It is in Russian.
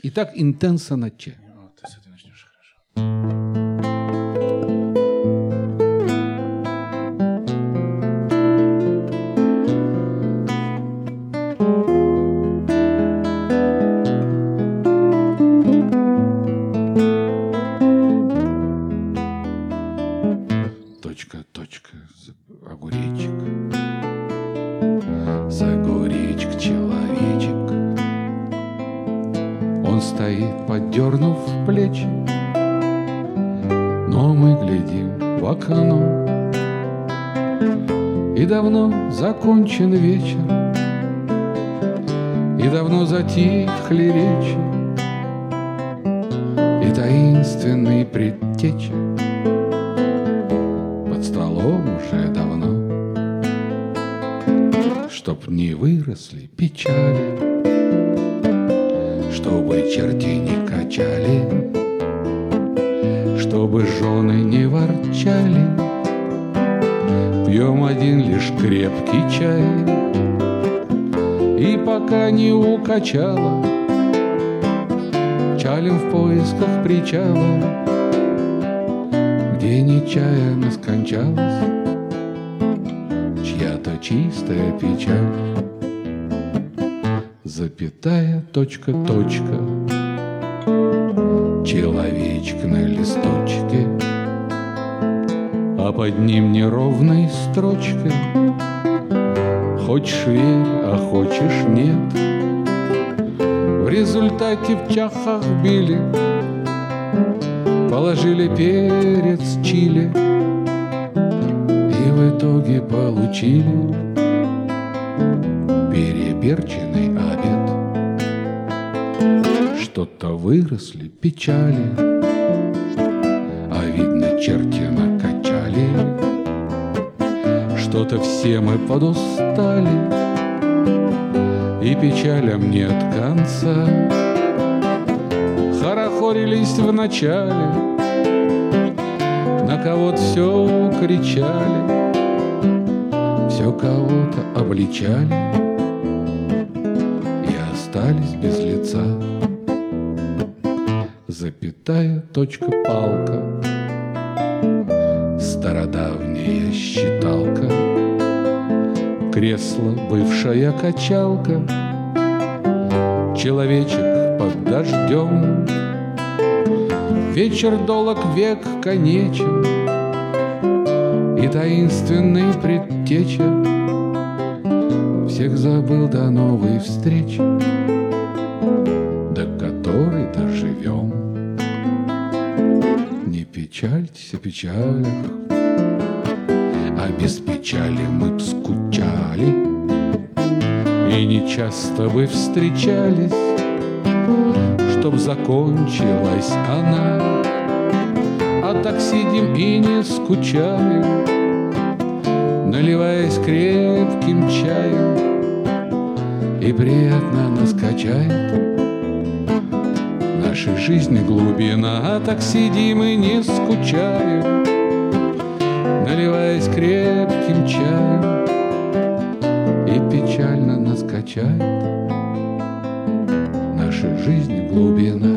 Итак, интенса на че. Вот, ты с этой начнешь, хорошо. Точка, огуречек. Огуречек, человечек. Он стоит, поддернув плечи, но мы глядим в окно. И давно закончен вечер, и давно затихли речи, и таинственный предтеча под столом уже давно. Чтоб не выросли печали, чтобы черти не качали, чтобы жены не ворчали, пьем один лишь крепкий чай. И пока не укачало, чалим в поисках причала, где нечаянно скончалась чья-то чистая печаль. Запятая, точка, человечек на листочке, а под ним неровной строчкой: хочешь верь, а хочешь нет. В результате в чахах били, положили перец чили, и в итоге получили переперченный обед. Что-то выросли печали, а видно черти накачали. Что-то все мы подустали, и печалям нет конца. Хорохорились вначале, на кого-то все кричали, все кого-то обличали и остались без лица. Запятая, точка, палка, стародавняя считалка, кресло, бывшая качалка, человечек под дождем. Вечер долог, век конечен, и таинственный предтеча всех забыл до новой встречи, до которой доживем. Не печальтесь о печалях, а без печали мы б скучали, и не часто бы встречались, чтоб закончилась она. А так сидим и не скучаем, наливаясь крепким чаем, и приятно нас качает нашей жизни глубина. А так сидим и не скучаем, наливаясь крепким чаем, и печально нас качает нашей жизни глубина.